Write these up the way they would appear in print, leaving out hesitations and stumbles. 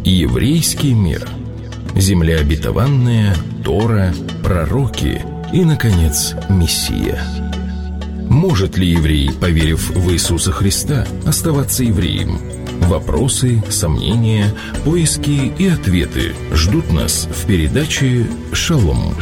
Еврейский мир. Земля обетованная, Тора, пророки и, наконец, Мессия. Может ли еврей, поверив в Иисуса Христа, оставаться евреем? Вопросы, сомнения, поиски и ответы ждут нас в передаче «Шалом».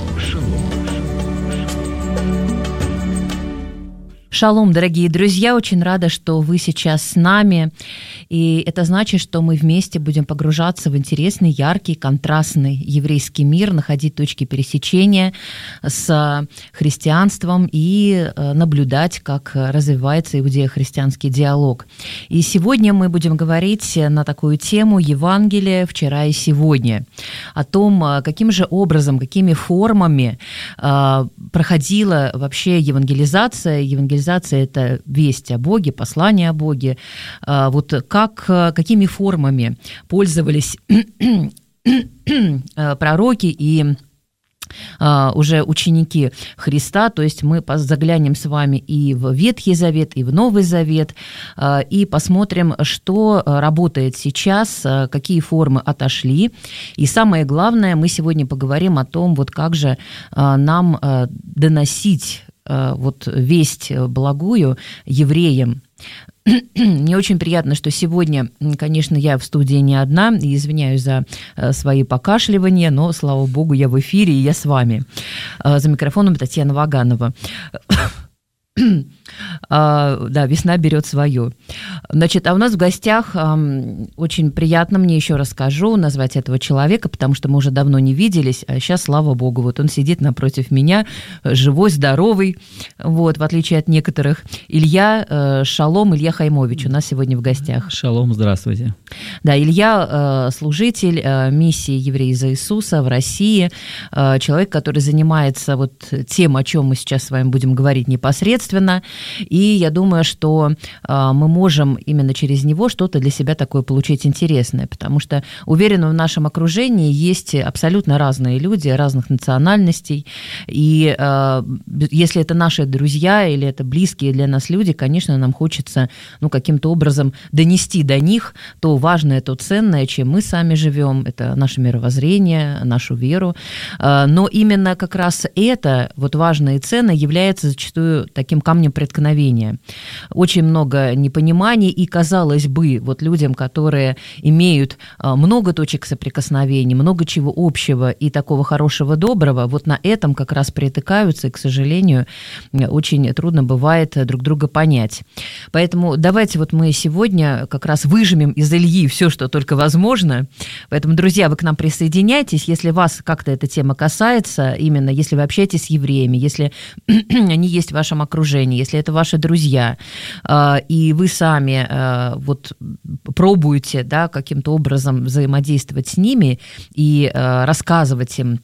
Шалом, дорогие друзья, очень рада, что вы сейчас с нами, и это значит, что мы вместе будем погружаться в интересный, яркий, контрастный еврейский мир, находить точки пересечения с христианством и наблюдать, как развивается иудео-христианский диалог. И сегодня мы будем говорить на такую тему «Евангелие вчера и сегодня», о том, каким же образом, какими формами проходила вообще евангелизация. Евангелизация – это весть о Боге, послание о Боге. Вот какими формами пользовались пророки и уже ученики Христа, то есть мы заглянем с вами и в Ветхий Завет, и в Новый Завет, и посмотрим, что работает сейчас, какие формы отошли. И самое главное, мы сегодня поговорим о том, вот как же нам доносить вот весть благую евреям. Мне очень приятно, что сегодня, конечно, я в студии не одна, и извиняюсь за свои покашливания, но, слава богу, я в эфире, и я с вами. За микрофоном Татьяна Ваганова. Да, весна берет свое. Значит, а у нас в гостях очень приятно, мне еще раз скажу, назвать этого человека, потому что мы уже давно не виделись, а сейчас, слава богу, вот он сидит напротив меня, живой, здоровый, вот, в отличие от некоторых. Илья Хаймович у нас сегодня в гостях. Шалом, здравствуйте. Да, Илья служитель миссии «Евреи за Иисуса» в России, человек, который занимается вот тем, о чем мы сейчас с вами будем говорить непосредственно. И я думаю, что мы можем именно через него что-то для себя такое получить интересное, потому что, уверена, в нашем окружении есть абсолютно разные люди, разных национальностей, и если это наши друзья или это близкие для нас люди, конечно, нам хочется каким-то образом донести до них то важное, то ценное, чем мы сами живем, это наше мировоззрение, нашу веру, но именно как раз это вот важное и ценное является зачастую таким камнем преткновения. Очень много непониманий, и, казалось бы, вот людям, которые имеют много точек соприкосновения, много чего общего и такого хорошего, доброго, вот на этом как раз притыкаются, и, к сожалению, очень трудно бывает друг друга понять. Поэтому давайте вот мы сегодня как раз выжмем из Ильи все, что только возможно. Поэтому, друзья, вы к нам присоединяйтесь, если вас как-то эта тема касается, именно если вы общаетесь с евреями, если они есть в вашем окружении, если это ваши друзья, и вы сами вот пробуете, да, каким-то образом взаимодействовать с ними и рассказывать им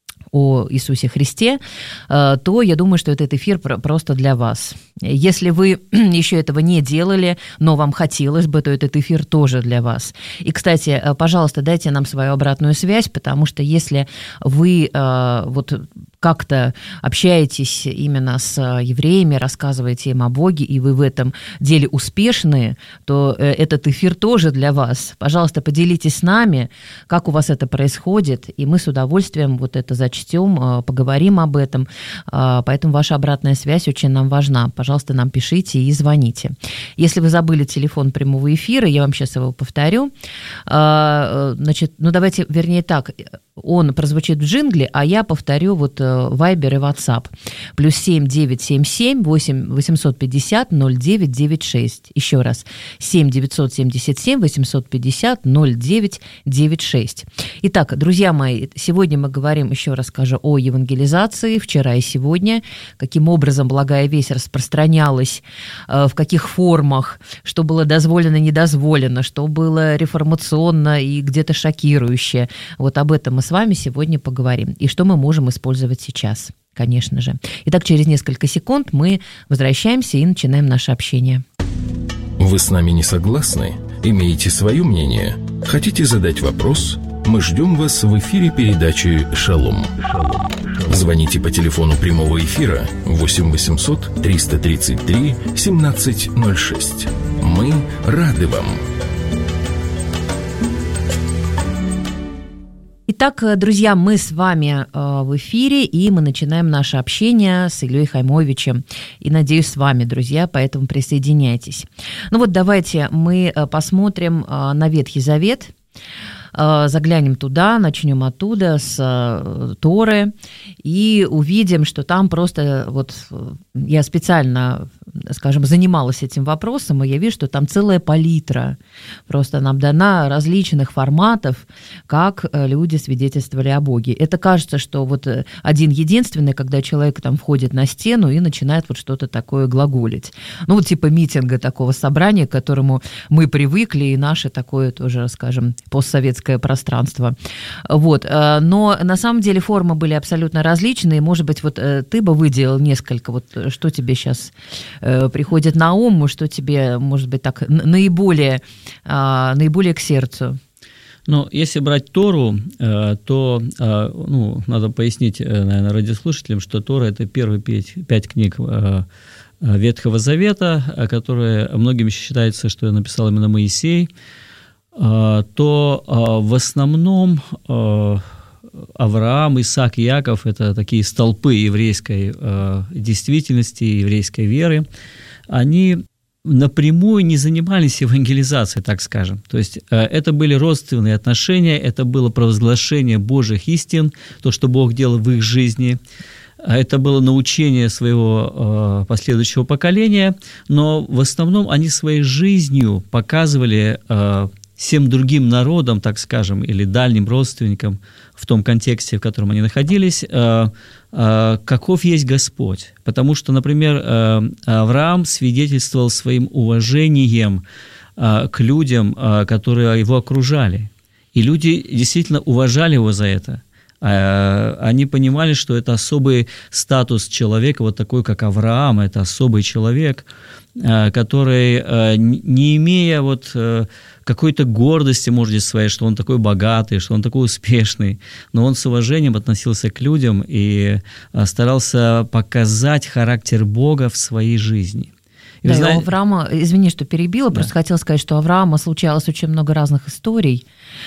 о Иисусе Христе, то я думаю, что этот эфир просто для вас. Если вы еще этого не делали, но вам хотелось бы, то этот эфир тоже для вас. И, кстати, пожалуйста, дайте нам свою обратную связь, потому что если вы вот как-то общаетесь именно с евреями, рассказываете им о Боге, и вы в этом деле успешны, то этот эфир тоже для вас. Пожалуйста, поделитесь с нами, как у вас это происходит, и мы с удовольствием вот это зачтем, поговорим об этом. Поэтому ваша обратная связь очень нам важна. Пожалуйста, нам пишите и звоните. Если вы забыли телефон прямого эфира, я вам сейчас его повторю. Значит, давайте, вернее так, он прозвучит в джингле, а я повторю вот Вайбер и WhatsApp. +7 977 850 0996. Еще раз. 7 977 850 0996. Итак, друзья мои, сегодня мы говорим, еще раз скажу, о евангелизации вчера и сегодня, каким образом благая весть распространялась, в каких формах, что было дозволено, недозволено, что было реформационно и где-то шокирующе. Вот об этом мы с вами сегодня поговорим. И что мы можем использовать сейчас, конечно же. Итак, через несколько секунд мы возвращаемся и начинаем наше общение. Вы с нами не согласны? Имеете свое мнение? Хотите задать вопрос? Мы ждем вас в эфире передачи «Шалом». Звоните по телефону прямого эфира 8 800 333 1706. Мы рады вам. Итак, друзья, мы с вами в эфире, и мы начинаем наше общение с Ильей Хаймовичем. И, надеюсь, с вами, друзья, поэтому присоединяйтесь. Ну вот давайте мы посмотрим на Ветхий Завет, заглянем туда, начнем оттуда, с Торы, и увидим, что там просто, вот я специально, скажем, занималась этим вопросом, и я вижу, что там целая палитра просто нам дана различных форматов, как люди свидетельствовали о Боге. Это кажется, что вот один единственный, когда человек там входит на стену и начинает вот что-то такое глаголить. Ну вот типа митинга, такого собрания, к которому мы привыкли, и наше такое тоже, скажем, постсоветское пространство. Вот. Но на самом деле формы были абсолютно различные. Может быть, вот ты бы выделил несколько, вот что тебе сейчас приходит на ум, что тебе, может быть, так наиболее к сердцу? Ну, если брать Тору, то, надо пояснить, наверное, радиослушателям, что Тора – это первые 5 книг Ветхого Завета, которые многим считается, что написал именно Моисей, то в основном Авраам, Исаак и Иаков – это такие столпы еврейской действительности, еврейской веры. Они напрямую не занимались евангелизацией, так скажем. То есть это были родственные отношения, это было провозглашение Божьих истин, то, что Бог делал в их жизни. Это было научение своего последующего поколения, но в основном они своей жизнью показывали всем другим народам, так скажем, или дальним родственникам в том контексте, в котором они находились, каков есть Господь. Потому что, например, Авраам свидетельствовал своим уважением к людям, которые его окружали. И люди действительно уважали его за это. Они понимали, что это особый статус человека, вот такой, как Авраам, это особый человек, который, не имея вот какой-то гордости, может быть, своей, что он такой богатый, что он такой успешный, но он с уважением относился к людям и старался показать характер Бога в своей жизни. И да, у Авраама, извини, что перебила, просто хотела сказать, что у Авраама случалось очень много разных историй,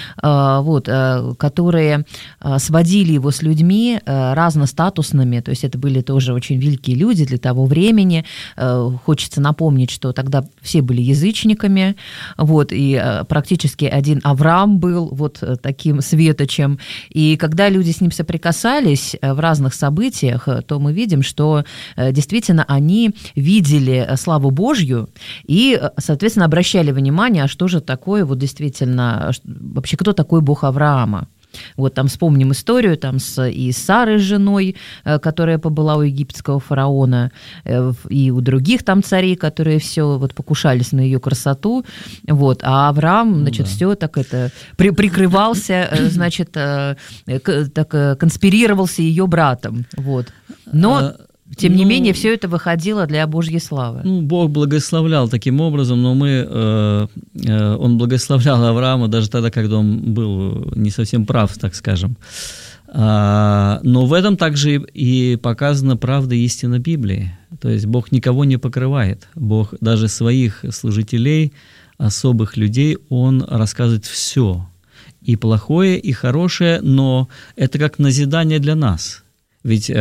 которые сводили его с людьми разностатусными, то есть это были тоже очень великие люди для того времени. Хочется напомнить, что тогда все были язычниками, и практически один Авраам был вот таким светочем. И когда люди с ним соприкасались в разных событиях, то мы видим, что действительно они видели славу Божью и, соответственно, обращали внимание, а что же такое вот действительно, вообще кто такой Бог Авраама. Вот там вспомним историю там и с Сарой с женой, которая побыла у египетского фараона, и у других там царей, которые все вот покушались на ее красоту, а Авраам, все так это прикрывался, значит, так конспирировался ее братом, но тем не менее, все это выходило для Божьей славы. Бог благословлял таким образом, но Он благословлял Авраама даже тогда, когда он был не совсем прав, так скажем. Но в этом также и показана правда и истина Библии. То есть Бог никого не покрывает. Бог даже своих служителей, особых людей, Он рассказывает все. И плохое, и хорошее, но это как назидание для нас. Ведь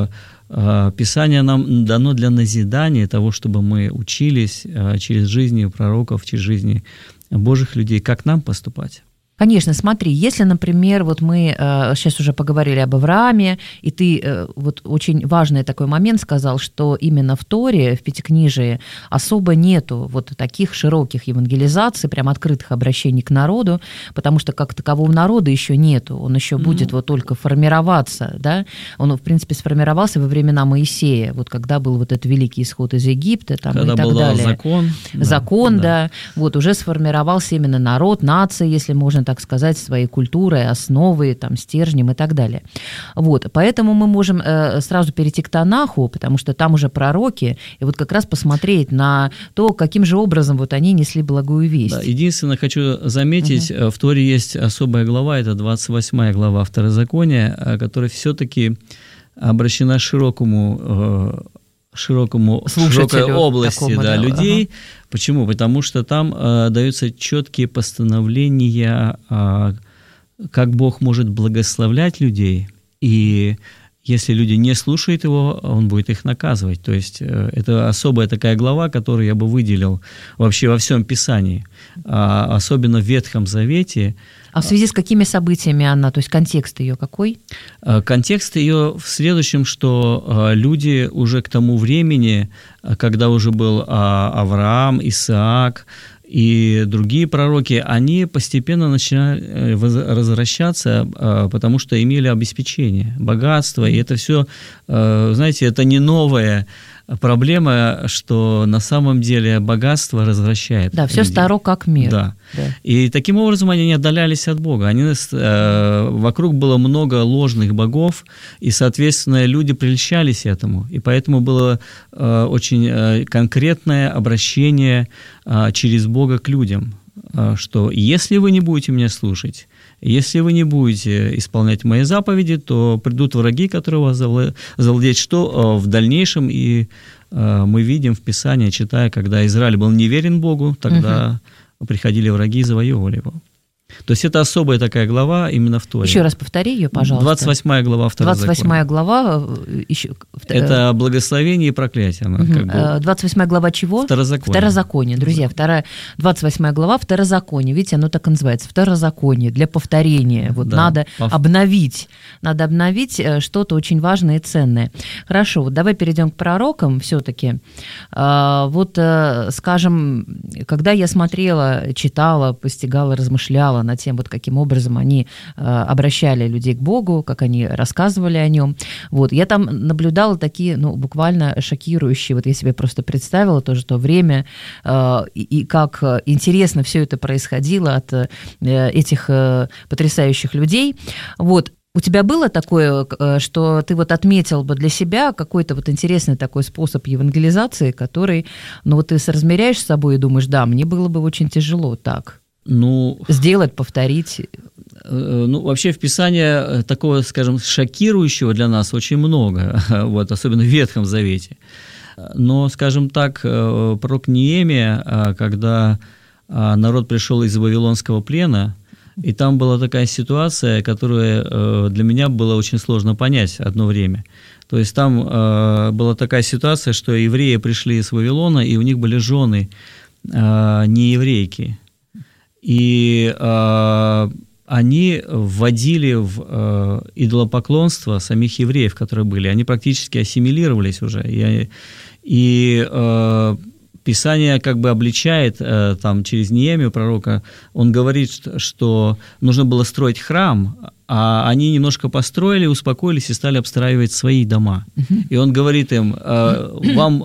Писание нам дано для назидания того, чтобы мы учились через жизни пророков, через жизни Божьих людей, как нам поступать. Конечно, смотри, если, например, вот мы сейчас уже поговорили об Аврааме, и ты вот очень важный такой момент сказал, что именно в Торе, в Пятикнижии, особо нету вот таких широких евангелизаций, прям открытых обращений к народу, потому что как такового народа еще нету, он еще будет вот только формироваться, да, он, в принципе, сформировался во времена Моисея, вот когда был вот этот великий исход из Египта, там, когда и так был далее. Закон, да, вот уже сформировался именно народ, нация, если можно так сказать, своей культурой, основой, там, стержнем и так далее. Поэтому мы можем сразу перейти к Танаху, потому что там уже пророки, и вот как раз посмотреть на то, каким же образом вот они несли благую весть. Да, единственное, хочу заметить, в Торе есть особая глава, это 28 глава Второзакония, которая все-таки обращена широкой области людей. Почему? Потому что там даются четкие постановления как Бог может благословлять людей, и если люди не слушают его, он будет их наказывать. То есть это особая такая глава, которую я бы выделил вообще во всем Писании, особенно в Ветхом Завете. А в связи с какими событиями она, то есть контекст ее какой? Контекст ее в следующем, что люди уже к тому времени, когда уже был Авраам, Исаак и другие пророки, они постепенно начинали возвращаться, потому что имели обеспечение, богатство, и это все, знаете, это не новая проблема, что на самом деле богатство развращает. Да, все старо как мир. Да. И таким образом они не отдалялись от Бога. Вокруг было много ложных богов, и, соответственно, люди прельщались этому. И поэтому было очень конкретное обращение через Бога к людям, что если вы не будете меня слушать, если вы не будете исполнять мои заповеди, то придут враги, которые вас завладеют, что в дальнейшем и мы видим в Писании, читая, когда Израиль был неверен Богу, тогда приходили враги и завоевывали его. То есть это особая такая глава именно в Торе. Еще раз повтори ее, пожалуйста. 28 глава Второзакония. 28 глава. Это благословение и проклятие. 28 глава чего? Второзаконие. Друзья, 28 глава Второзаконие. Видите, оно так и называется. Второзаконие для повторения. Вот да, надо обновить. Надо обновить что-то очень важное и ценное. Хорошо, вот давай перейдем к пророкам все-таки. Вот, скажем, когда я смотрела, читала, постигала, размышляла на тем, вот каким образом они обращали людей к Богу, как они рассказывали о нем. Вот. Я там наблюдала такие, буквально шокирующие, вот я себе просто представила тоже то время, и как интересно все это происходило от этих потрясающих людей. Вот. У тебя было такое, что ты вот отметил бы для себя какой-то вот интересный такой способ евангелизации, который, вот ты соразмеряешь с собой и думаешь, да, мне было бы очень тяжело так. Сделать, повторить. Вообще в Писании такого, скажем, шокирующего для нас очень много, вот, особенно в Ветхом Завете. Но, скажем так, пророк Неемия, когда народ пришел из Вавилонского плена, и там была такая ситуация, которую для меня было очень сложно понять одно время. То есть там была такая ситуация, что евреи пришли из Вавилона, и у них были жены нееврейки. И они вводили в идолопоклонство самих евреев, которые были. Они практически ассимилировались уже. И Писание как бы обличает там, через Неемию пророка, он говорит, что нужно было строить храм, а они немножко построили, успокоились и стали обстраивать свои дома. И он говорит им, вам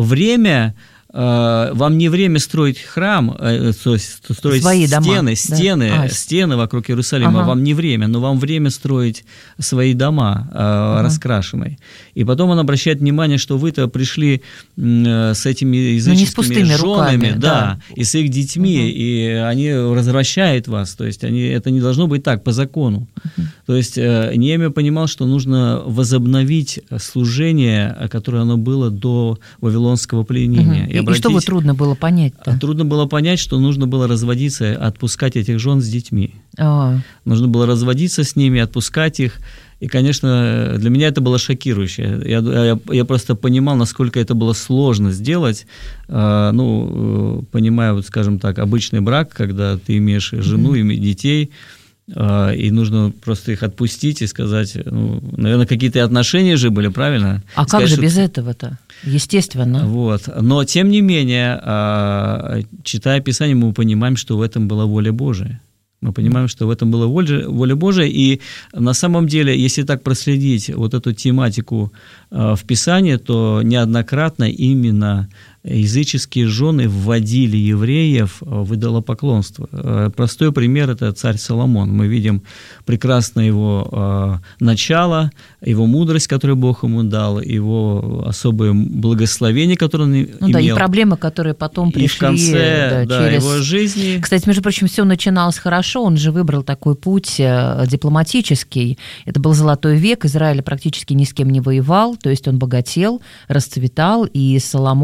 не время строить храм, то есть строить свои стены вокруг Иерусалима, вам не время, но вам время строить свои дома раскрашенные. И потом он обращает внимание, что вы-то пришли с этими языческими женами, и с их детьми, и они развращают вас, то есть это не должно быть так по закону. То есть Неемия понимал, что нужно возобновить служение, которое оно было до Вавилонского пленения. И что вот трудно было понять-то? Трудно было понять, что нужно было разводиться, отпускать этих жен с детьми. Нужно было разводиться с ними, отпускать их. И, конечно, для меня это было шокирующе. Я просто понимал, насколько это было сложно сделать. Понимая, вот, скажем так, обычный брак, когда ты имеешь жену и детей, и нужно просто их отпустить и сказать, наверное, какие-то отношения же были, правильно? А сказать, как же без этого-то? Естественно. Вот. Но, тем не менее, читая Писание, мы понимаем, что в этом была воля Божия. Мы понимаем, что в этом была воля Божия, и на самом деле, если так проследить вот эту тематику в Писании, то неоднократно именно языческие жены вводили евреев в идолопоклонство. Простой пример – это царь Соломон. Мы видим прекрасно его начало, его мудрость, которую Бог ему дал, его особое благословение, которое он имел. И проблемы, которые потом пришли. И в конце через его жизни. Кстати, между прочим, все начиналось хорошо, он же выбрал такой путь дипломатический. Это был Золотой век, Израиль практически ни с кем не воевал, то есть он богател, расцветал, и Соломон использовал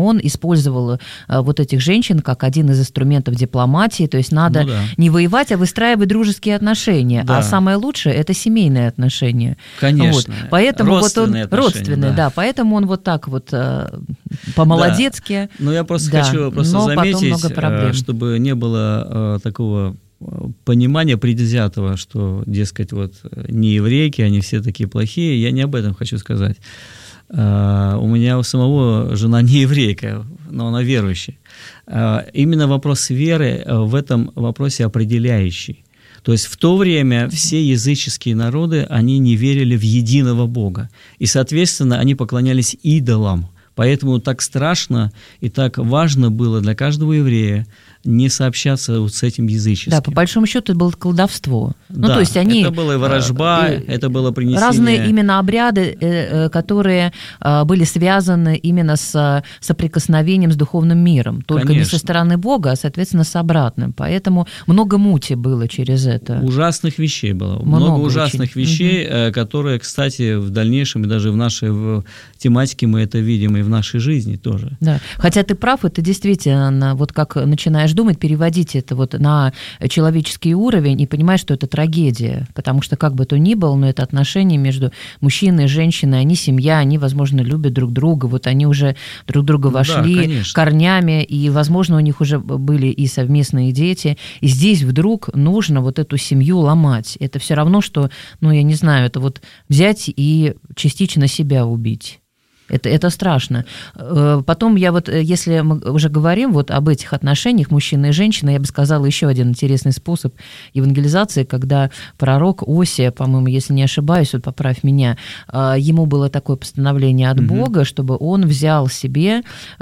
использовал вот этих женщин как один из инструментов дипломатии, то есть надо не воевать, а выстраивать дружеские отношения, а самое лучшее – это семейные отношения. Конечно, вот. Поэтому родственные отношения. Родственные, да, поэтому он вот так вот по-молодецки. Да. Я просто хочу заметить, чтобы не было такого понимания предвзятого, что, дескать, вот не еврейки, они все такие плохие. Я не об этом хочу сказать. У меня у самого жена не еврейка, но она верующая. Именно вопрос веры в этом вопросе определяющий. То есть в то время все языческие народы, они не верили в единого Бога. И, соответственно, они поклонялись идолам. Поэтому так страшно и так важно было для каждого еврея не сообщаться вот с этим языческим. Да, по большому счету это было колдовство. Да, то есть они, это было и ворожба, это было принесение... Разные именно обряды, которые были связаны именно с соприкосновением с духовным миром. Только Конечно. Не со стороны Бога, а, соответственно, с обратным. Поэтому много мути было через это. Ужасных вещей было. Много ужасных вещей, которые, кстати, в дальнейшем, и даже в нашей тематике мы это видим, и в нашей жизни тоже. Да. Хотя ты прав, это действительно, вот как начинаешь думать, переводить это вот на человеческий уровень и понимаешь, что это трагедия, потому что как бы то ни было, но это отношения между мужчиной и женщиной, они семья, они, возможно, любят друг друга, вот они уже друг друга вошли корнями, и, возможно, у них уже были и совместные дети, и здесь вдруг нужно вот эту семью ломать. Это все равно, что, я не знаю, это вот взять и частично себя убить. Это страшно. Потом если мы уже говорим вот об этих отношениях мужчины и женщины, я бы сказала еще один интересный способ евангелизации, когда пророк Осия, по-моему, если не ошибаюсь, вот поправь меня, ему было такое постановление от Бога, чтобы он взял себе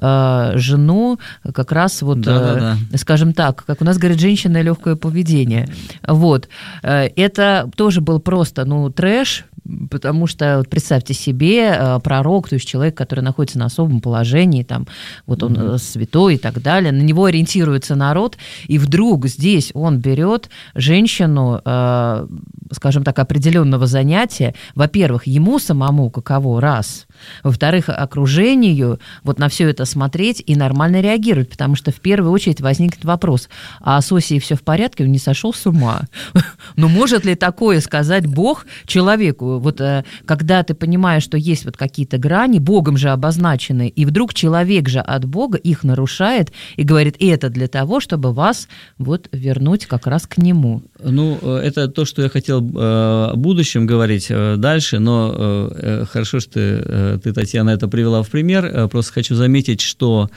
жену как раз скажем так, как у нас говорят, женщина легкое поведение. Вот. Это тоже был просто, трэш, потому что, представьте себе, пророк, то есть человек, который находится на особом положении, там, вот он святой и так далее, на него ориентируется народ, и вдруг здесь он берет женщину, скажем так, определенного занятия, во-первых, ему самому каково, раз, во-вторых, окружению вот на все это смотреть и нормально реагировать, потому что в первую очередь возникнет вопрос, а с Осией все в порядке, он не сошел с ума? Но может ли такое сказать Бог человеку? Вот когда ты понимаешь, что есть вот какие-то грани, Богом же обозначенные, и вдруг человек же от Бога их нарушает и говорит, это для того, чтобы вас вот вернуть как раз к Нему. Это то, что я хотел о будущем говорить дальше, но хорошо, что ты, Татьяна, это привела в пример. Просто хочу заметить, что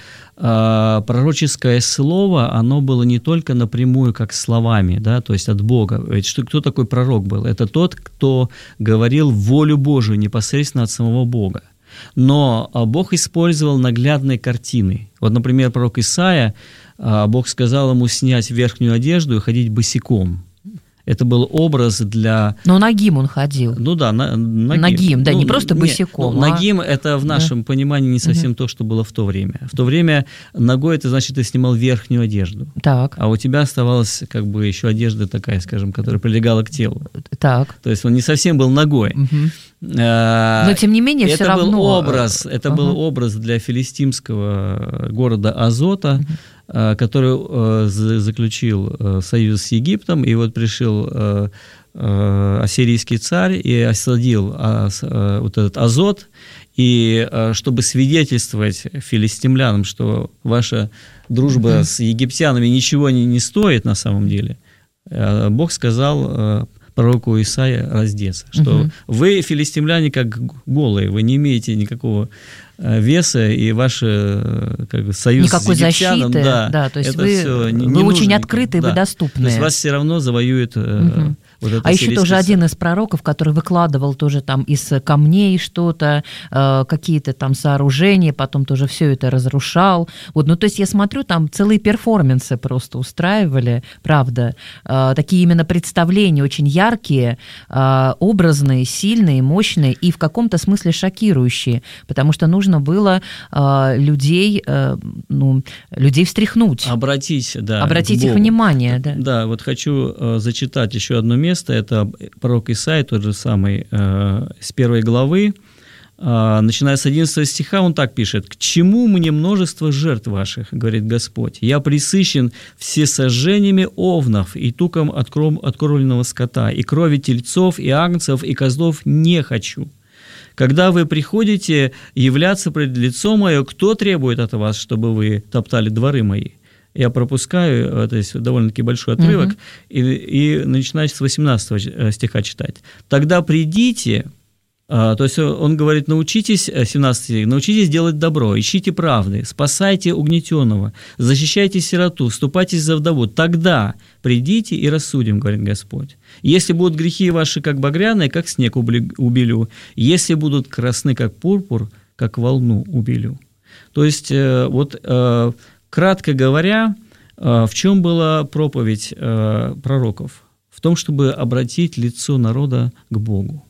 пророческое слово, оно было не только напрямую, как словами, да, то есть от Бога. Ведь кто такой пророк был? Это тот, кто говорил волю Божию непосредственно от самого Бога. Но Бог использовал наглядные картины. Вот, например, пророк Исаия, Бог сказал ему снять верхнюю одежду и ходить босиком. Это был образ для... Но нагим он ходил. Нагим, да, не просто босиком. Нагим – это в нашем понимании не совсем то, что было в то время. В то время ногой – это значит, ты снимал верхнюю одежду. Так. А у тебя оставалась как бы еще одежда такая, скажем, которая прилегала к телу. Так. То есть он не совсем был ногой. Но, тем не менее, все равно... Это был образ для филистимского города Азота, который заключил союз с Египтом, и вот пришел ассирийский царь и осадил вот этот Азот, и чтобы свидетельствовать филистимлянам, что ваша дружба с египтянами ничего не стоит на самом деле, Бог сказал пророку Исаии раздеться, что вы, филистимляне, как голые, вы не имеете никакого веса, и ваш союз никакой с египтяном, защиты, да, то есть вы очень открытые, вы доступны. То есть вас все равно завоюет вот это. А еще тоже один из пророков, который выкладывал тоже там из камней что-то, какие-то там сооружения, потом тоже все это разрушал. Вот, то есть я смотрю, там целые перформансы просто устраивали, правда, такие именно представления очень яркие, образные, сильные, мощные и в каком-то смысле шокирующие, потому что нужно было людей встряхнуть. Обратить их внимание. Да, вот хочу зачитать еще одно место. Это пророк Исаия, тот же самый, с 1 главы, начиная с 11 стиха, он так пишет: «К чему мне множество жертв ваших, говорит Господь? Я пресыщен всесожжениями овнов и туком откормленного скота, и крови тельцов, и агнцев, и козлов не хочу. Когда вы приходите являться пред лицо мое, кто требует от вас, чтобы вы топтали дворы мои?» Я пропускаю, то есть довольно-таки большой отрывок, и начинаю с 18 стиха читать. «Тогда придите». То есть он говорит: научитесь, 17 стих, научитесь делать добро, ищите правды, спасайте угнетенного, защищайте сироту, вступайтесь за вдову. Тогда придите и рассудим, говорит Господь. Если будут грехи ваши, как багряные, как снег убелю. Если будут красны, как пурпур, как волну убелю». То есть, вот, кратко говоря, в чем была проповедь пророков? В том, чтобы обратить лицо народа к Богу.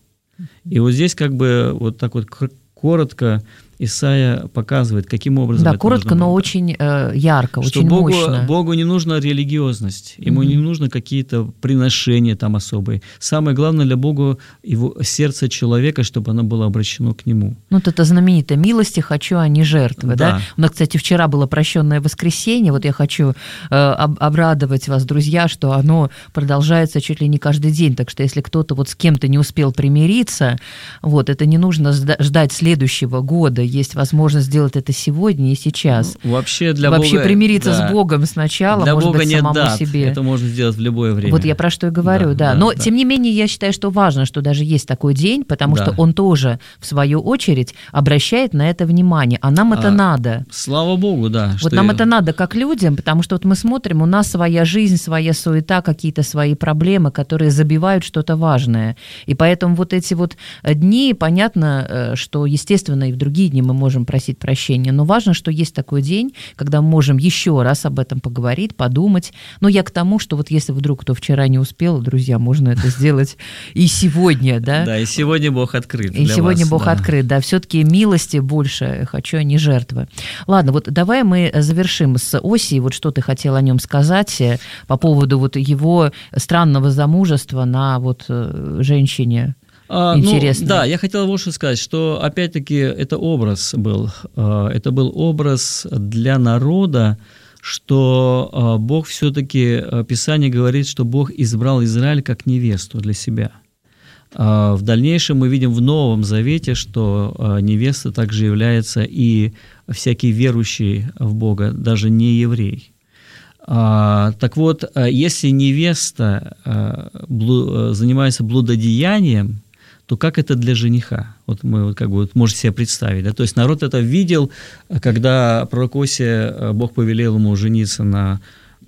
И вот здесь как бы вот так вот коротко Исайя показывает, каким образом да, это коротко, но очень ярко, что очень мощно. Богу не нужна религиозность, ему не нужны какие-то приношения там особые. Самое главное для Бога его сердце человека, чтобы оно было обращено к нему. Ну, вот это знаменитое «милости хочу, а не жертвы». Да. У нас, кстати, вчера было прощенное воскресенье. Вот я хочу обрадовать вас, друзья, что оно продолжается чуть ли не каждый день. Так что если кто-то вот с кем-то не успел примириться, вот, это не нужно ждать следующего года. Есть возможность сделать это сегодня и сейчас. Вообще для Бога, примириться с Богом сначала, для может Бога быть, самому дат. себе. Это можно сделать в любое время. Вот я про что и говорю, да. Но, тем не менее, я считаю, что важно, что даже есть такой день, потому что он тоже, в свою очередь, обращает на это внимание. А нам это надо. Слава Богу, да. Вот нам это надо как людям, потому что вот мы смотрим, у нас своя жизнь, своя суета, какие-то свои проблемы, которые забивают что-то важное. И поэтому вот эти вот дни, понятно, что, естественно, и в другие дни мы можем просить прощения, но важно, что есть такой день, когда мы можем еще раз об этом поговорить, подумать. Но я к тому, что вот если вдруг кто вчера не успел, друзья, можно это сделать и сегодня, да? Да, и сегодня Бог открыт. И сегодня Бог открыт, да. Все-таки милости больше хочу, а не жертвы. Ладно, вот давай мы завершим с Осией. Вот что ты хотел о нем сказать по поводу вот его странного замужества на вот женщине? Интересно. Да, я хотел вот что сказать, что опять-таки это образ был. Это был образ для народа, что Бог все-таки, Писание говорит, что Бог избрал Израиль как невесту для себя. В дальнейшем мы видим в Новом Завете, что невеста также является и всякий верующий в Бога, даже не еврей. Так вот, если невеста занимается блудодеянием, то как это для жениха? Вот мы как бы можете себе представить. Да? То есть народ это видел, когда пророк Осия, Бог повелел ему жениться на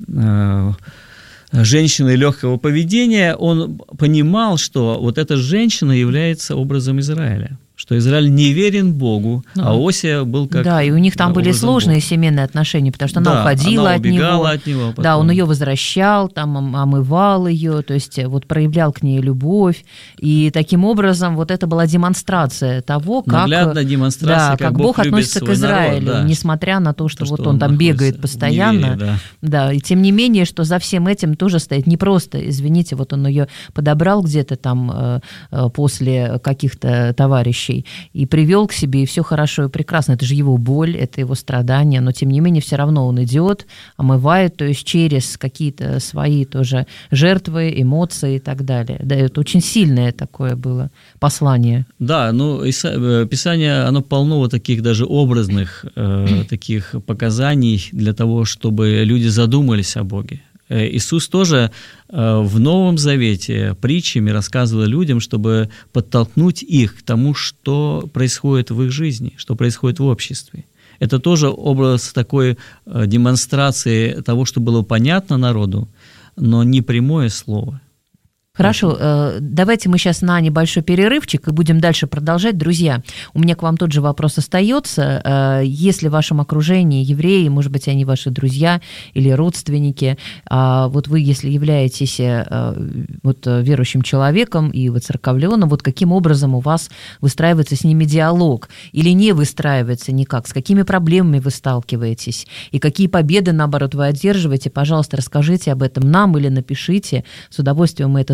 женщине легкого поведения, он понимал, что вот эта женщина является образом Израиля. Что Израиль не верен Богу, а Осия был как... Да, и у них там были сложные семейные отношения, потому что она уходила от него. Да, он ее возвращал, там омывал ее, то есть вот проявлял к ней любовь. И таким образом вот это была демонстрация того, как... Наглядная демонстрация, как Бог относится к Израилю, народ, несмотря на то, что вот он там бегает постоянно. Неверие, да, и тем не менее, что за всем этим тоже стоит не просто, извините, вот он ее подобрал где-то там после каких-то товарищей, и привел к себе, и все хорошо и прекрасно. Это же его боль, это его страдания, но тем не менее все равно он идет, омывает, то есть через какие-то свои тоже жертвы, эмоции и так далее. Да, это очень сильное такое было послание. Да, ну, Писание, оно полно вот таких даже образных таких показаний для того, чтобы люди задумались о Боге. Иисус тоже в Новом Завете притчами рассказывал людям, чтобы подтолкнуть их к тому, что происходит в их жизни, что происходит в обществе. Это тоже образ такой демонстрации того, что было понятно народу, но не прямое слово. Хорошо, давайте мы сейчас на небольшой перерывчик и будем дальше продолжать. Друзья, у меня к вам тот же вопрос остается. Если в вашем окружении евреи, может быть, они ваши друзья или родственники, вот вы, если являетесь вот верующим человеком и воцерковленным, вот каким образом у вас выстраивается с ними диалог или не выстраивается никак, с какими проблемами вы сталкиваетесь и какие победы, наоборот, вы одерживаете, пожалуйста, расскажите об этом нам или напишите, с удовольствием мы это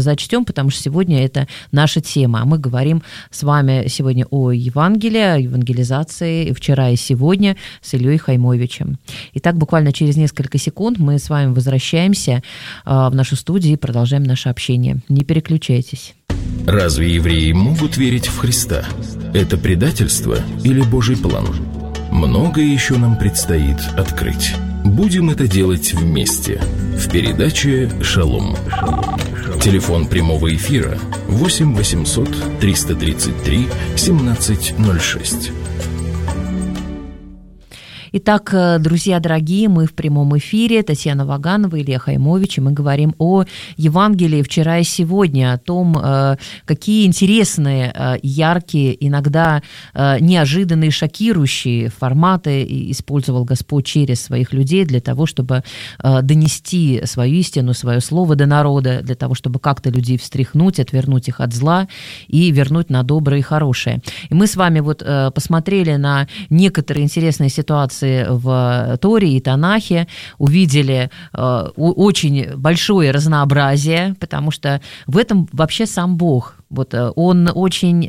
зачтем, потому что сегодня это наша тема. Мы говорим с вами сегодня о Евангелии, о евангелизации вчера и сегодня с Ильей Хаймовичем. Итак, буквально через несколько секунд мы с вами возвращаемся в нашу студию и продолжаем наше общение. Не переключайтесь. Разве евреи могут верить в Христа? Это предательство или Божий план? Многое еще нам предстоит открыть. Будем это делать вместе в передаче «Шалом». Телефон прямого эфира 8 800 333 1706. Итак, друзья дорогие, мы в прямом эфире. Татьяна Ваганова, Илья Хаймович, и мы говорим о Евангелии вчера и сегодня, о том, какие интересные, яркие, иногда неожиданные, шокирующие форматы использовал Господь через своих людей для того, чтобы донести свою истину, свое слово до народа, для того, чтобы как-то людей встряхнуть, отвернуть их от зла и вернуть на доброе и хорошее. И мы с вами вот посмотрели на некоторые интересные ситуации в Торе и Танахе, увидели очень большое разнообразие, потому что в этом вообще сам Бог. Вот он очень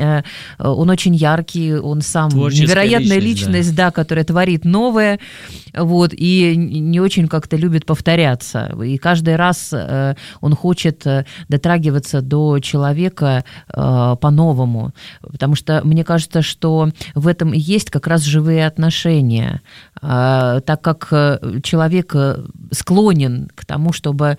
яркий, он сам творческая невероятная личность, да, которая творит новое, вот, и не очень как-то любит повторяться. И каждый раз он хочет дотрагиваться до человека по-новому, потому что мне кажется, что в этом и есть как раз живые отношения, так как человек склонен к тому, чтобы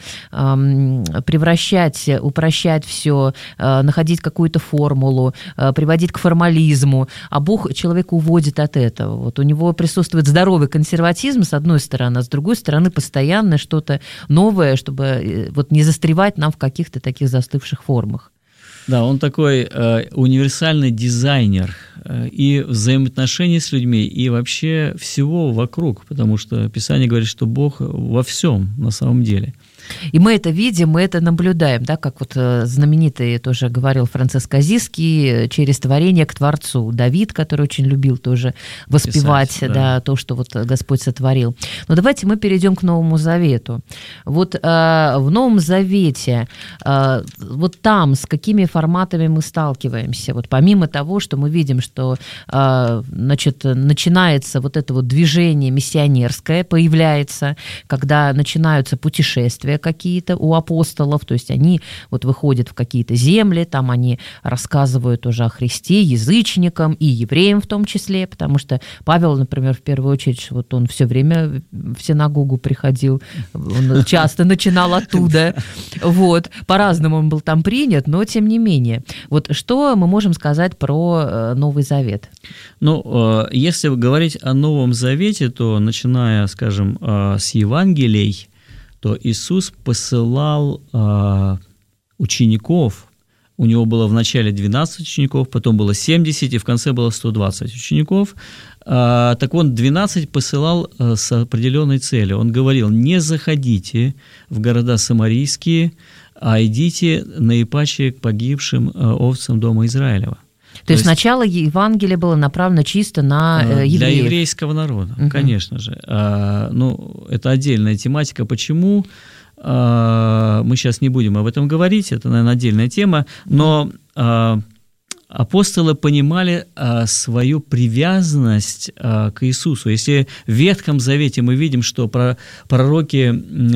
превращать, упрощать все, находить какую-то формулу, приводить к формализму, а Бог человека уводит от этого. Вот у него присутствует здоровый консерватизм, с одной стороны, а с другой стороны постоянно что-то новое, чтобы вот не застревать нам в каких-то таких застывших формах. Да, он такой универсальный дизайнер и взаимоотношений с людьми, и вообще всего вокруг, потому что Писание говорит, что Бог во всем на самом деле. И мы это видим, мы это наблюдаем, да, как вот знаменитый тоже говорил Франциск Азизский, через творение к Творцу. Давид, который очень любил тоже воспевать писать, да, то, что вот Господь сотворил. Но давайте мы перейдем к Новому Завету. Вот в Новом Завете, вот там с какими форматами мы сталкиваемся? Вот помимо того, что мы видим, что значит, начинается вот это вот движение миссионерское, появляется, когда начинаются путешествия какие-то у апостолов, то есть они вот выходят в какие-то земли, там они рассказывают уже о Христе язычникам и евреям в том числе, потому что Павел, например, в первую очередь, вот он все время в синагогу приходил, он часто начинал оттуда, вот, по-разному он был там принят, но тем не менее. Вот что мы можем сказать про Новый Завет? Ну, если говорить о Новом Завете, то, начиная, скажем, с Евангелий, то Иисус посылал учеников. У него было в начале 12 учеников, потом было 70, и в конце было 120 учеников. Так он 12 посылал с определенной целью. Он говорил: не заходите в города самарийские, а идите наипаче к погибшим овцам дома Израилева. То есть сначала Евангелие было направлено чисто на евреев. Для еврейского народа, конечно же. Ну, это отдельная тематика. Почему? Мы сейчас не будем об этом говорить, это, наверное, отдельная тема, но апостолы понимали свою привязанность к Иисусу. Если в Ветхом Завете мы видим, что пророки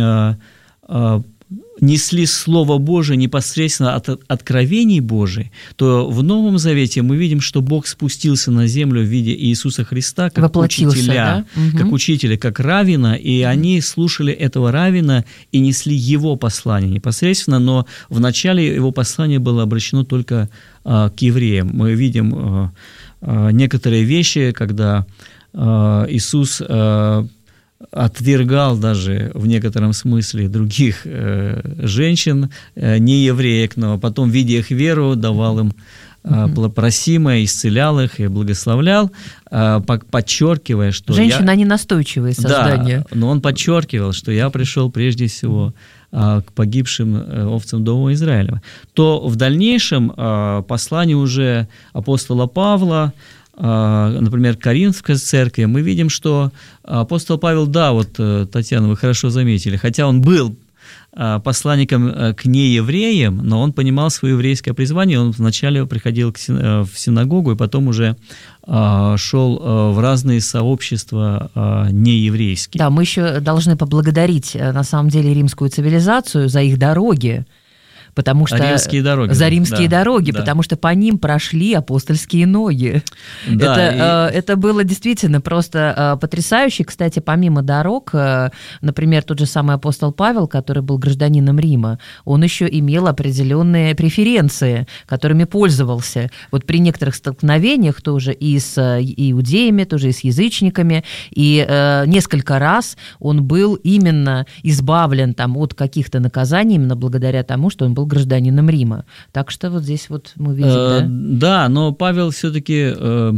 несли Слово Божие непосредственно от откровений Божий, то в Новом Завете мы видим, что Бог спустился на землю в виде Иисуса Христа как учителя, да? Как учителя, как раввина, и они слушали этого раввина и несли его послание непосредственно, но в начале его послание было обращено только к евреям. Мы видим некоторые вещи, когда Иисус отвергал даже в некотором смысле других женщин, не евреек, но потом, видя их веру, давал им просимое, исцелял их и благословлял, подчеркивая, что женщины, они настойчивые создания. Да, но он подчеркивал, что я пришел прежде всего к погибшим овцам дома Израилева. То в дальнейшем послании уже апостола Павла, например, Коринфской церкви, мы видим, что апостол Павел, да, вот, Татьяна, вы хорошо заметили, хотя он был посланником к неевреям, но он понимал свое еврейское призвание, он вначале приходил в синагогу и потом уже шел в разные сообщества нееврейские. Да, мы еще должны поблагодарить, на самом деле, римскую цивилизацию за их дороги, потому что римские дороги, за римские дороги, да. Потому что по ним прошли апостольские ноги. Да, это было действительно просто потрясающе. Кстати, помимо дорог, например, тот же самый апостол Павел, который был гражданином Рима, он еще имел определенные преференции, которыми пользовался. Вот при некоторых столкновениях тоже и с иудеями, тоже и с язычниками, и несколько раз он был именно избавлен там от каких-то наказаний именно благодаря тому, что он был гражданином Рима. Так что вот здесь вот мы видим, да? Да, но Павел все-таки,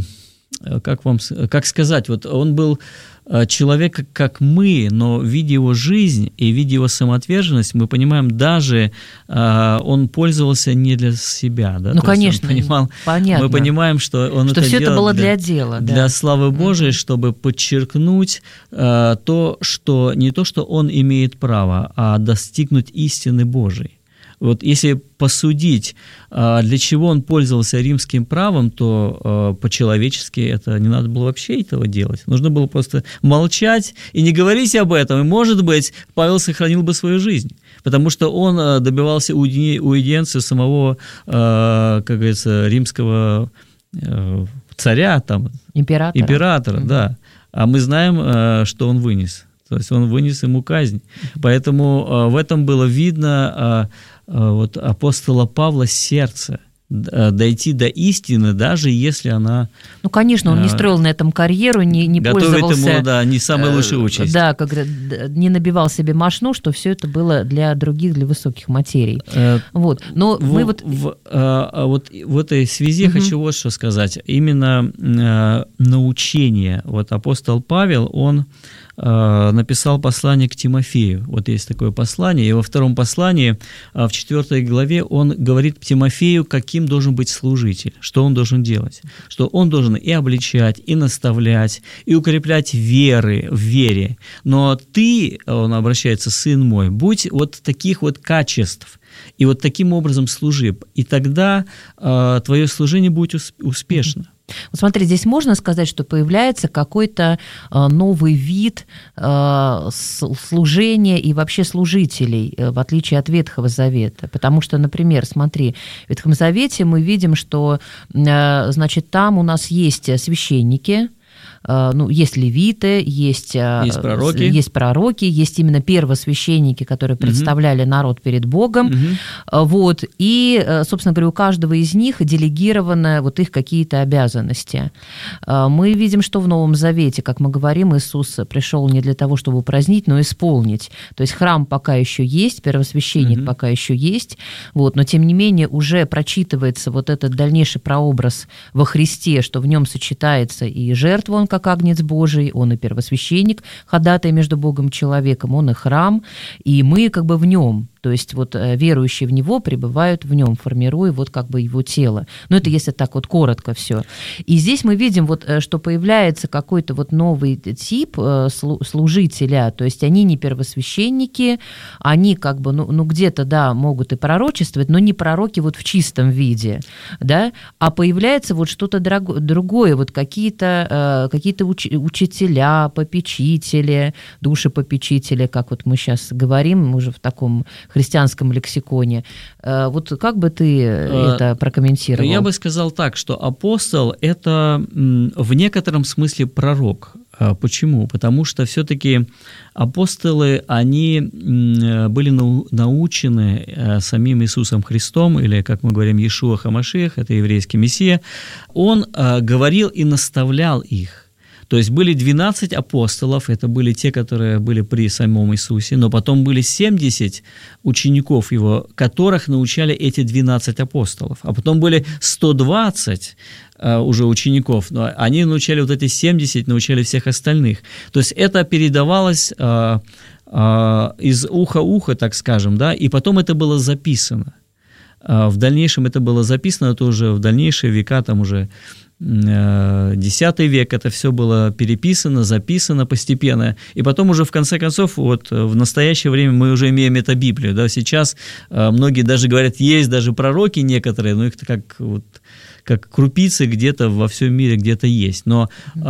как сказать, вот он был человек, как мы, но видя его жизнь и видя его самоотверженность, мы понимаем, даже он пользовался не для себя. Да? Ну, то конечно, понятно. Мы понимаем, что он что это все делал это было для дела. Да. Для славы Божией, чтобы подчеркнуть то, что не то, что он имеет право, а достигнуть истины Божией. Вот если посудить, для чего он пользовался римским правом, то по-человечески это не надо было вообще этого делать. Нужно было просто молчать и не говорить об этом. И, может быть, Павел сохранил бы свою жизнь, потому что он добивался уидиенции самого, как говорится, римского царя, там, императора, да. А мы знаем, что он вынес. То есть он вынес ему казнь. Поэтому в этом было видно вот апостола Павла сердце, дойти до истины, даже если она... Ну, конечно, он не строил на этом карьеру, не пользовался... Готовит ему, да, не самая лучшая участь. Да, не набивал себе мошну, что все это было для других, для высоких материй. Вот. Но мы вот в этой связи хочу вот что сказать. Именно научение. Вот апостол Павел, он написал послание к Тимофею. Вот есть такое послание, и во втором послании, в 4 главе, он говорит Тимофею, каким должен быть служитель, что он должен делать, что он должен и обличать, и наставлять, и укреплять в вере. Но ты, он обращается, сын мой, будь вот таких вот качеств, и вот таким образом служи, и тогда твое служение будет успешно. Вот смотри, здесь можно сказать, что появляется какой-то новый вид служения и вообще служителей, в отличие от Ветхого Завета. Потому что, например, смотри, в Ветхом Завете мы видим, что, значит, там у нас есть священники, ну, есть левиты, есть пророки, есть именно первосвященники, которые представляли народ перед Богом. Вот, и, собственно говоря, у каждого из них делегированы вот их какие-то обязанности. Мы видим, что в Новом Завете, как мы говорим, Иисус пришел не для того, чтобы упразднить, но исполнить. То есть храм пока еще есть, первосвященник пока еще есть, вот, но тем не менее уже прочитывается вот этот дальнейший прообраз во Христе, что в нем сочетается и жертва, он как агнец Божий, он и первосвященник, ходатай между Богом и человеком, он и храм, и мы как бы в нем. То есть вот верующие в него пребывают в нем, формируя вот как бы его тело. Ну, это если так вот коротко все. И здесь мы видим, вот, что появляется какой-то вот новый тип служителя, то есть они не первосвященники, они как бы, ну где-то, да, могут и пророчествовать, но не пророки вот в чистом виде, да, а появляется вот что-то другое, вот какие-то учителя, попечители, душепопечители, как вот мы сейчас говорим, мы уже в таком христианском лексиконе. Вот как бы ты это прокомментировал? Я бы сказал так, что апостол – это в некотором смысле пророк. Почему? Потому что все-таки апостолы, они были научены самим Иисусом Христом, или, как мы говорим, Иешуа ха-Машиах, это еврейский Мессия. Он говорил и наставлял их. То есть были 12 апостолов, это были те, которые были при самом Иисусе, но потом были 70 учеников его, которых научали эти 12 апостолов, а потом были 120 уже учеников, но они научали вот эти 70, научали всех остальных. То есть это передавалось из уха в ухо, так скажем, да, и потом это было записано. В дальнейшем это было записано, это уже в дальнейшие века, там уже X век это все было переписано, записано постепенно, и потом уже в конце концов, вот в настоящее время мы уже имеем это Библию, да, сейчас многие даже говорят, есть даже пророки некоторые, но их как крупицы где-то во всем мире где-то есть, но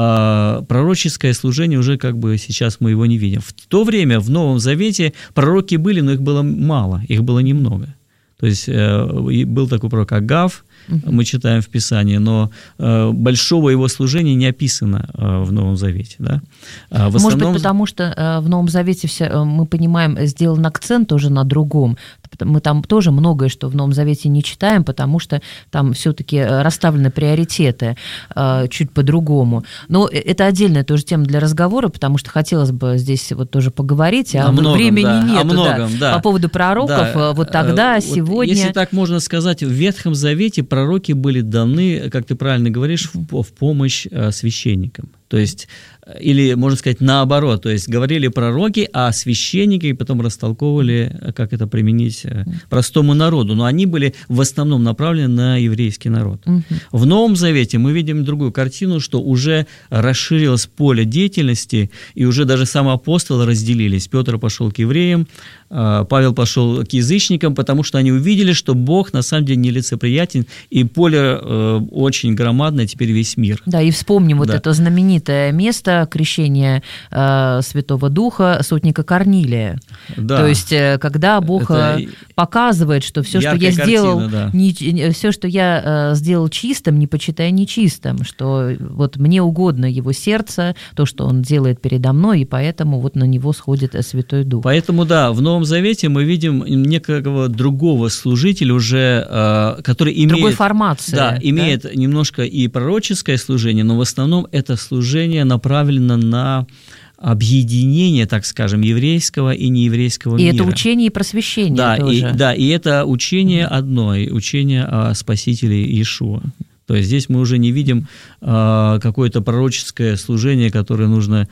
пророческое служение уже как бы сейчас мы его не видим. В то время в Новом Завете пророки были, но их было мало, их было немного. То есть был такой пророк Агав, мы читаем в Писании, но большого его служения не описано в Новом Завете. Да? Может быть, потому что в Новом Завете, мы понимаем, сделан акцент тоже на другом. Мы там тоже многое, что в Новом Завете не читаем, потому что там все-таки расставлены приоритеты чуть по-другому. Но это отдельная тоже тема для разговора, потому что хотелось бы здесь вот тоже поговорить, а времени нет. По поводу пророков, вот тогда, сегодня. Если так можно сказать, в Ветхом Завете пророки были даны, как ты правильно говоришь, в помощь священникам. То есть, или, можно сказать, наоборот, то есть говорили пророки, а священники потом растолковывали, как это применить простому народу. Но они были в основном направлены на еврейский народ. В Новом Завете мы видим другую картину, что уже расширилось поле деятельности, и уже даже сам апостолы разделились. Петр пошел к евреям, Павел пошел к язычникам, потому что они увидели, что Бог на самом деле нелицеприятен, и поле очень громадное, теперь весь мир. Да, и вспомним вот это знаменитое место крещения Святого Духа сотника Корнилия. Да. То есть, когда Бог показывает, что все, что я сделал, все, что я сделал чистым, не почитай нечистым, что вот мне угодно его сердце, то, что он делает передо мной, и поэтому вот на него сходит Святой Дух. Поэтому, да, в Новом Завете мы видим некого другого служителя уже, который имеет... Другой формации. Да, имеет немножко и пророческое служение, но в основном это служение направлено на объединение, так скажем, еврейского и нееврейского мира. И это учение и просвещение тоже. И это учение одно, учение о Спасителе Иешуа. То есть здесь мы уже не видим какое-то пророческое служение, которое нужно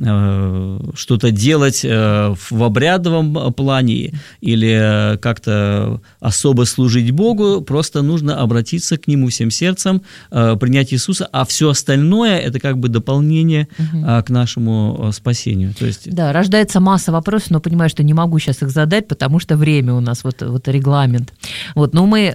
что-то делать в обрядовом плане или как-то особо служить Богу, просто нужно обратиться к Нему всем сердцем, принять Иисуса, а все остальное – это как бы дополнение к нашему спасению. То есть... Да, рождается масса вопросов, но понимаю, что не могу сейчас их задать, потому что время у нас, вот регламент. Но мы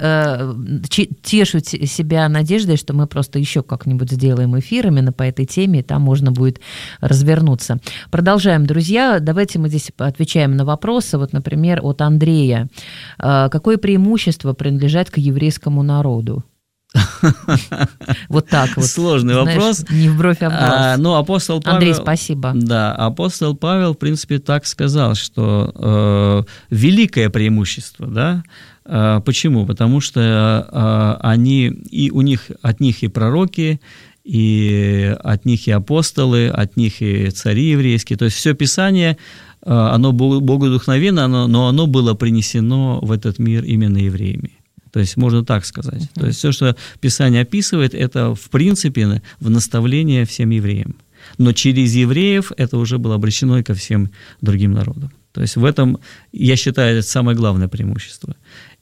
тешу себя надеждой, что мы просто еще как-нибудь сделаем эфир именно по этой теме, и там можно будет развернуться. Продолжаем, друзья. Давайте мы здесь отвечаем на вопросы. Вот, например, от Андрея. Какое преимущество принадлежать к еврейскому народу? Вот так вот. Сложный вопрос. Не в бровь, а в глаз. Апостол Павел, Андрей, спасибо. Да, апостол Павел, в принципе, так сказал, что великое преимущество, да. Почему? Потому что от них и пророки, и от них и апостолы, от них и цари еврейские. То есть все Писание, оно богодухновенно, но оно было принесено в этот мир именно евреями. То есть можно так сказать. То есть все, что Писание описывает, это в принципе в наставление всем евреям. Но через евреев это уже было обращено и ко всем другим народам. То есть в этом, я считаю, это самое главное преимущество.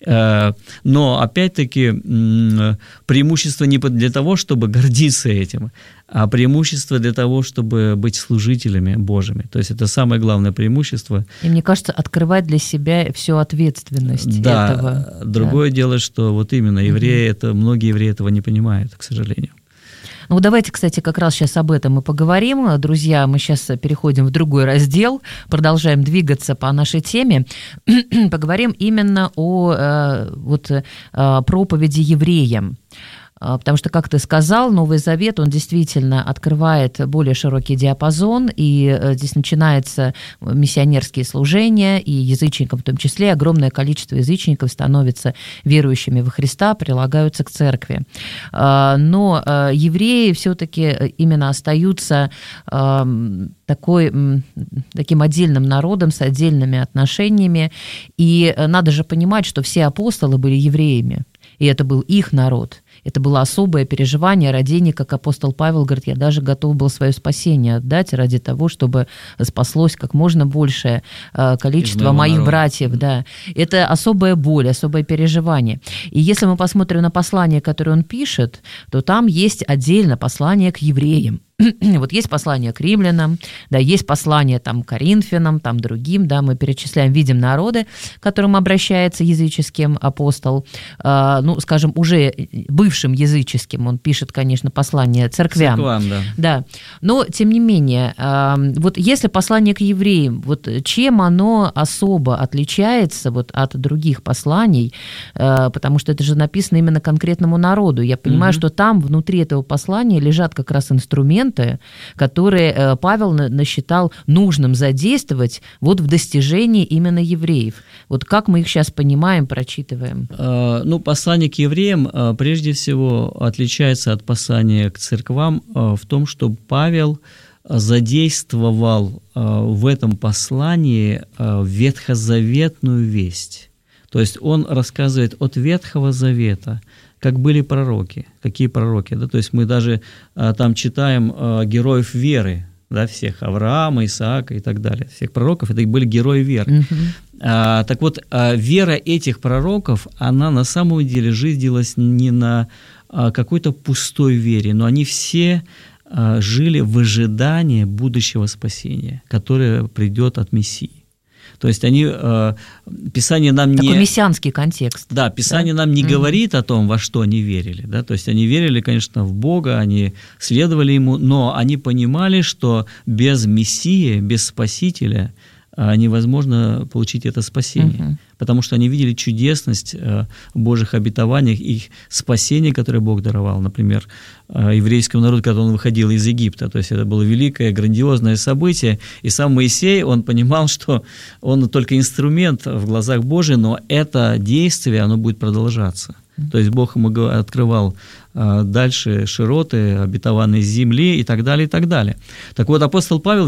Но, опять-таки, преимущество не для того, чтобы гордиться этим, а преимущество для того, чтобы быть служителями Божьими. То есть это самое главное преимущество. И, мне кажется, открывать для себя всю ответственность этого. Другое дело, что вот именно евреи, многие евреи этого не понимают, к сожалению. Ну, давайте, кстати, как раз сейчас об этом и поговорим. Друзья, мы сейчас переходим в другой раздел, продолжаем двигаться по нашей теме. Поговорим именно о проповеди евреям. Потому что, как ты сказал, Новый Завет, он действительно открывает более широкий диапазон, и здесь начинаются миссионерские служения, и язычникам в том числе, огромное количество язычников становятся верующими во Христа, прилагаются к церкви. Но евреи все-таки именно остаются таким отдельным народом с отдельными отношениями, и надо же понимать, что все апостолы были евреями. и это был их народ. Это было особое переживание ради них, как апостол Павел говорит, я даже готов был свое спасение отдать ради того, чтобы спаслось как можно большее количество моих народа. Братьев. Да. Это особая боль, особое переживание. И если мы посмотрим на послание, которое он пишет, то там есть отдельно послание к евреям. Вот есть послание к римлянам, да, есть послание там, к коринфянам, там, другим, да, мы перечисляем, видим народы, к которым обращается языческим апостол, скажем, уже бывшим языческим, он пишет, конечно, послание церквям. Да. Но, тем не менее, вот если послание к евреям, вот чем оно особо отличается вот от других посланий, потому что это же написано именно конкретному народу, я понимаю, что там внутри этого послания лежат как раз инструменты, которые Павел насчитал нужным задействовать вот в достижении именно евреев. Вот как мы их сейчас понимаем, прочитываем? Послание к евреям прежде всего отличается от послания к церквам в том, что Павел задействовал в этом послании ветхозаветную весть. То есть он рассказывает от Ветхого Завета, как были пророки, какие пророки, да, то есть мы даже там читаем героев веры, да, всех, Авраама, Исаака и так далее, всех пророков, это были герои веры. Так вот, вера этих пророков, она на самом деле жизнилась не на какой-то пустой вере, но они все жили в ожидании будущего спасения, которое придет от Мессии. То есть Писание нам такой мессианский контекст. Да, Писание нам не говорит о том, во что они верили. Да? То есть они верили, конечно, в Бога, они следовали Ему, но они понимали, что без Мессии, без Спасителя невозможно получить это спасение, потому что они видели чудесность в Божьих обетованиях, их спасение, которое Бог даровал, например, еврейскому народу, когда он выходил из Египта, то есть это было великое, грандиозное событие, и сам Моисей, он понимал, что он только инструмент в глазах Божьих, но это действие, оно будет продолжаться. То есть Бог ему открывал дальше широты обетованной земли и так далее, и так далее. Так вот, апостол Павел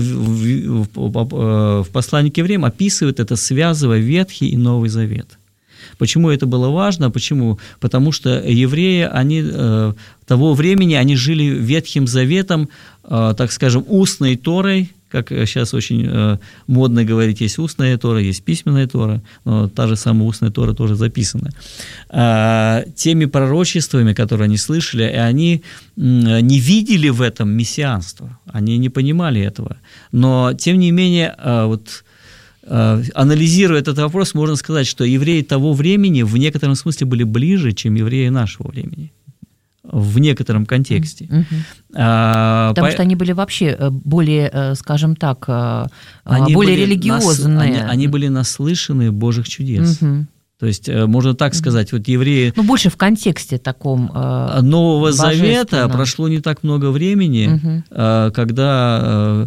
в послании к евреям описывает это, связывая Ветхий и Новый Завет. Почему это было важно? Почему? Потому что евреи, они того времени, они жили Ветхим Заветом, так скажем, устной Торой, как сейчас очень модно говорить, есть устная Тора, есть письменная Тора, но та же самая устная Тора тоже записана. Теми пророчествами, которые они слышали, они не видели в этом мессианство, они не понимали этого. Но, тем не менее, анализируя этот вопрос, можно сказать, что евреи того времени в некотором смысле были ближе, чем евреи нашего времени. В некотором контексте. Потому что они были вообще более, скажем так, более религиозные. Они были наслышаны Божьих чудес. То есть, можно так сказать, вот евреи... больше в контексте таком Нового Завета прошло не так много времени, когда...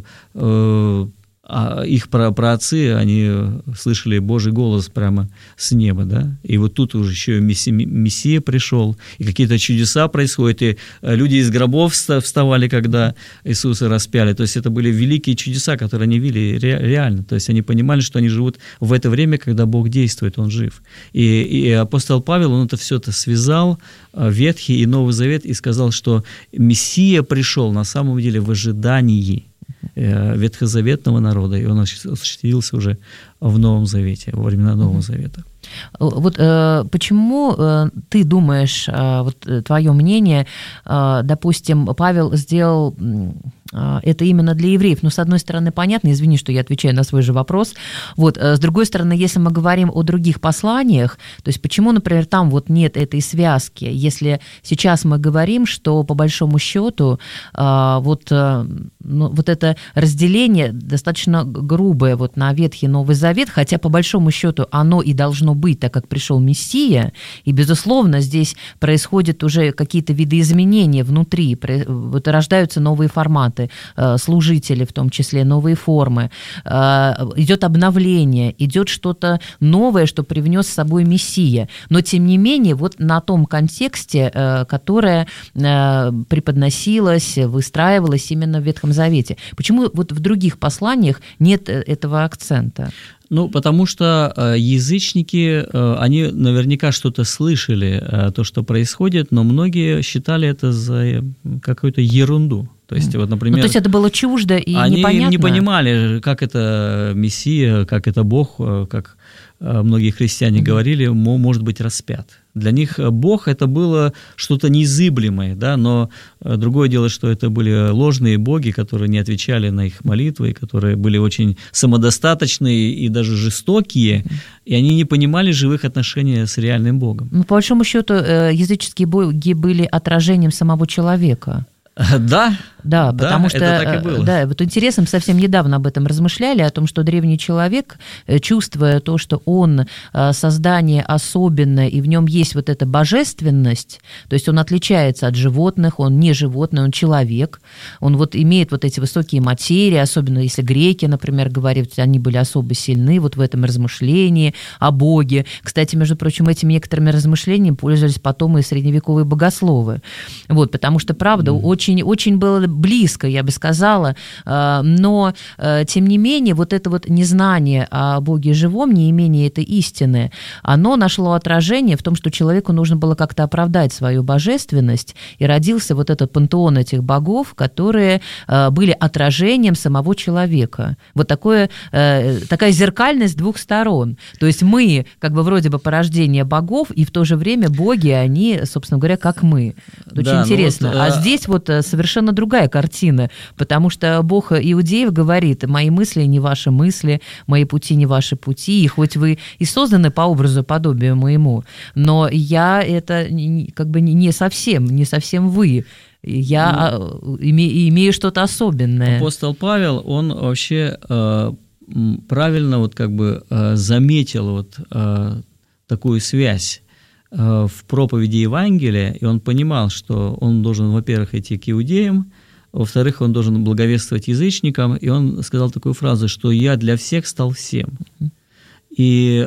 их праотцы, они слышали Божий голос прямо с неба, да, и вот тут уже еще Мессия пришел, и какие-то чудеса происходят, и люди из гробов вставали, когда Иисуса распяли, то есть это были великие чудеса, которые они видели реально, то есть они понимали, что они живут в это время, когда Бог действует, Он жив. И апостол Павел, он все это связал, Ветхий и Новый Завет, и сказал, что Мессия пришел на самом деле в ожидании ветхозаветного народа, и он осуществился уже в Новом Завете, во времена Нового Завета. Вот почему ты думаешь, вот твое мнение, допустим, Павел сделал это именно для евреев? Ну, с одной стороны, понятно, извини, что я отвечаю на свой же вопрос. Вот, с другой стороны, если мы говорим о других посланиях, то есть почему, например, там вот нет этой связки, если сейчас мы говорим, что по большому счету вот это разделение достаточно грубое вот на Ветхий и Новый Завет, хотя по большому счету оно и должно быть, так как пришел Мессия, и, безусловно, здесь происходят уже какие-то видоизменения внутри, вот рождаются новые форматы инструменты, служители, в том числе новые формы, идет обновление, идет что-то новое, что привнес с собой Мессия. Но, тем не менее, вот на том контексте, которое преподносилось, выстраивалось именно в Ветхом Завете. Почему вот в других посланиях нет этого акцента? Ну, потому что язычники, они наверняка что-то слышали, то, что происходит, но многие считали это за какую-то ерунду. То есть, вот, например, то есть это было чуждо и они непонятно? Они не понимали, как это Мессия, как это Бог, как многие христиане говорили, может быть распят. Для них Бог это было что-то незыблемое, да, но другое дело, что это были ложные боги, которые не отвечали на их молитвы, которые были очень самодостаточные и даже жестокие, и они не понимали живых отношений с реальным Богом. Ну, по большому счету, языческие боги были отражением самого человека. Да, потому что это так и было. Да, вот интересно, совсем недавно об этом размышляли, о том, что древний человек, чувствуя то, что он создание особенное, и в нем есть вот эта божественность, то есть он отличается от животных, он не животное, он человек, он вот имеет вот эти высокие материи, особенно если греки, например, говорят, они были особо сильны вот в этом размышлении о Боге. Кстати, между прочим, этими некоторыми размышлениями пользовались потом и средневековые богословы. Вот, потому что, правда, очень было близко, я бы сказала, но, тем не менее, вот это вот незнание о Боге живом, неимение этой истины, оно нашло отражение в том, что человеку нужно было как-то оправдать свою божественность, и родился вот этот пантеон этих богов, которые были отражением самого человека. Вот такая зеркальность с двух сторон. То есть мы, как бы вроде бы порождение богов, и в то же время боги, они, собственно говоря, как мы. Очень интересно. А здесь вот совершенно другая картина, потому что Бог иудеев говорит: мои мысли не ваши мысли, мои пути не ваши пути, и хоть вы и созданы по образу и подобию моему, но я это как бы не совсем вы. Я имею что-то особенное. Апостол Павел, он вообще правильно вот как бы заметил вот такую связь в проповеди Евангелия, и он понимал, что он должен, во-первых, идти к иудеям, во-вторых, он должен благовествовать язычникам, и он сказал такую фразу, что «я для всех стал всем». И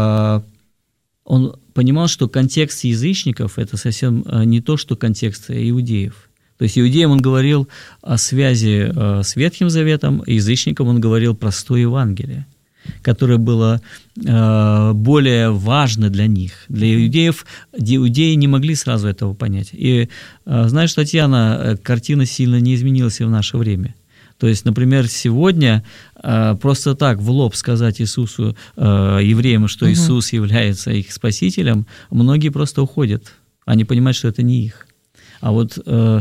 он понимал, что контекст язычников – это совсем не то, что контекст иудеев. То есть иудеям он говорил о связи с Ветхим Заветом, а язычникам он говорил простое Евангелие, которое было более важно для них. Для иудеев, иудеи не могли сразу этого понять. И знаешь, Татьяна, картина сильно не изменилась и в наше время. То есть, например, сегодня просто так в лоб сказать Иисусу, евреям, что Иисус является их спасителем, многие просто уходят. Они понимают, что это не их. А вот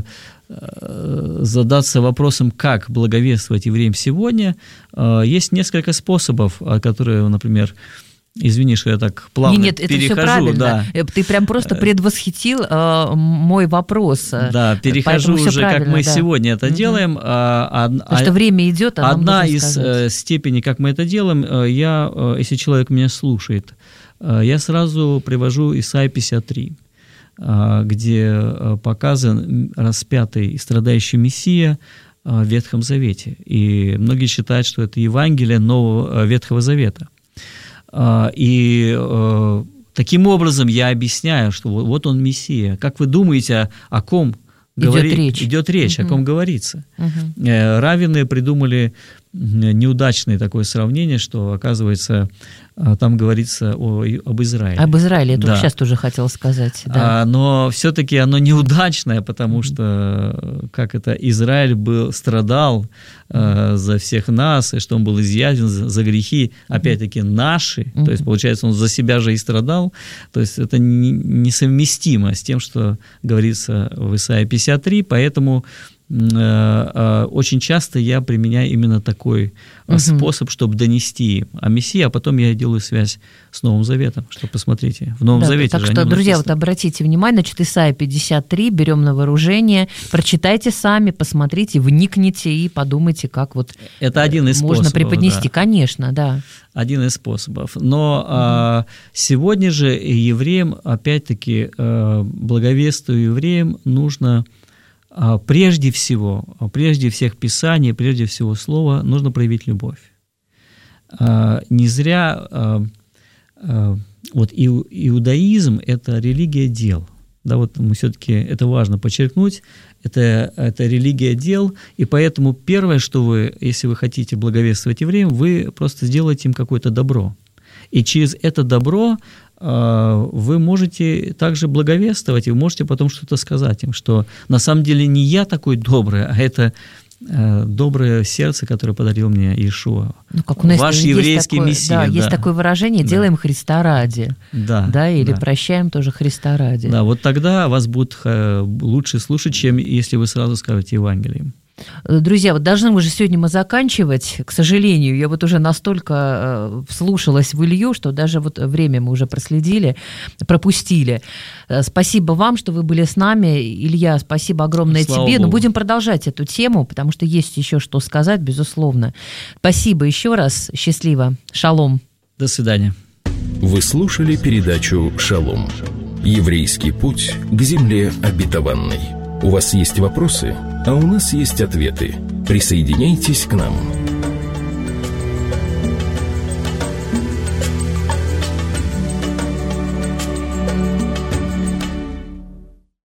задаться вопросом, как благовествовать евреям сегодня, есть несколько способов, которые, например, извини, что я так плавно перехожу. Это все правильно. Да. Ты прям просто предвосхитил мой вопрос. Да, перехожу уже, как мы сегодня это делаем. Потому что время идет, а нам одна из степеней, как мы это делаем, если человек меня слушает, я сразу привожу Исайя 53. Где показан распятый и страдающий Мессия в Ветхом Завете. И многие считают, что это Евангелие Нового Ветхого Завета. И таким образом я объясняю, что вот он Мессия. Как вы думаете, о ком идет речь, о ком говорится? Раввины придумали неудачное такое сравнение, что, оказывается, там говорится об Израиле. Об Израиле, я только сейчас тоже хотела сказать. Да. Но все-таки оно неудачное, потому что Израиль страдал за всех нас, и что он был изъявлен за грехи, опять-таки, наши, то есть, получается, он за себя же и страдал, то есть это несовместимо с тем, что говорится в Исайе 53, поэтому очень часто я применяю именно такой способ, чтобы донести о Мессии, а потом я делаю связь с Новым Заветом, что посмотрите, в Новом Завете так же что, друзья, вот обратите внимание, значит, Исайя 53, берем на вооружение, прочитайте сами, посмотрите, вникните и подумайте, как вот это один из можно способов, преподнести, конечно, да. Один из способов. Но сегодня же евреям, опять-таки, благовествуя евреям, нужно прежде всех Писаний, прежде всего Слова, нужно проявить любовь. Не зря вот иудаизм – это религия дел. Да, вот мы все-таки, это важно подчеркнуть, это религия дел, и поэтому первое, что вы, если вы хотите благовествовать евреям, вы просто сделаете им какое-то добро. И через это добро вы можете также благовествовать, и вы можете потом что-то сказать им, что на самом деле не я такой добрый, а это доброе сердце, которое подарил мне Иешуа. Ну, как у нас ваш еврейский такое, Мессия. Да, есть такое выражение «делаем Христа ради». Да, или прощаем тоже Христа ради. Да, вот тогда вас будут лучше слушать, чем если вы сразу скажете Евангелие. Друзья, вот должны мы же сегодня заканчивать, к сожалению. Я вот уже настолько вслушалась в Илью, что даже вот время мы уже пропустили. Спасибо вам, что вы были с нами. Илья, спасибо огромное тебе. Богу. Но будем продолжать эту тему, потому что есть еще что сказать, безусловно. Спасибо еще раз. Счастливо. Шалом. До свидания. Вы слушали передачу «Шалом». Еврейский путь к земле обетованной. У вас есть вопросы, а у нас есть ответы. Присоединяйтесь к нам.